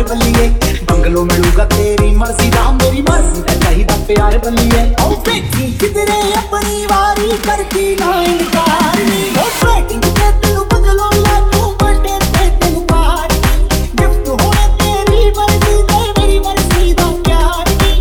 बल्लिए bungalow मिलूगा तेरी मर्जी दा मेरी मर्जी दा चाहिदा प्यार बल्लिए ओ बेटी किधरे अपनी वारी करती ना इनकार नी ओ वेटिंग पे तेनू बंगलो मिला तू बर्थडे पे तेनू पार्टी गिफ्ट होए तेरी मर्जी दे मेरी मर्जी दा प्यार नी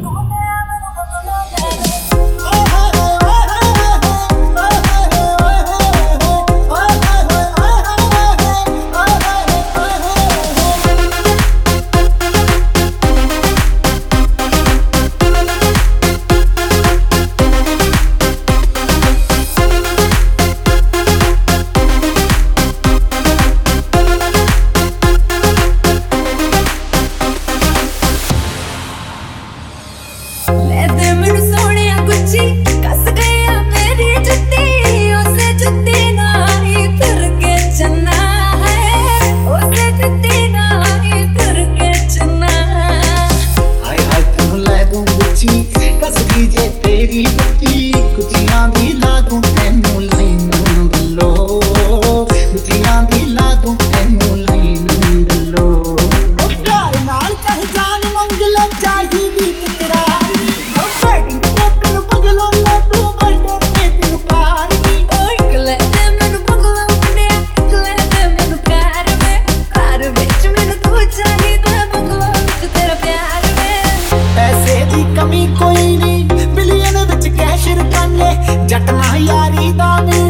तेरी बत्ती कुचियां दी ला दूं तेनू लाइन बल्लो कुचियां दी ला दूं तेनू लाइन बल्लो ओ प्यार नाल कह जान मंग ले चाहिदी तकरार ओ वेडिंग पे तेनू बंगलो ला तू बर्थडे पे तेनू पार्टी ओ इकले ते मैनू बंगलो मिले इकले ते मैनू प्यार विच मैनू तू चाहिदा बंगलो विच तेरा प्यार वे पैसे दी कमी कोई नहीं बिलियन विच कैश रकाने जट ना यारी दा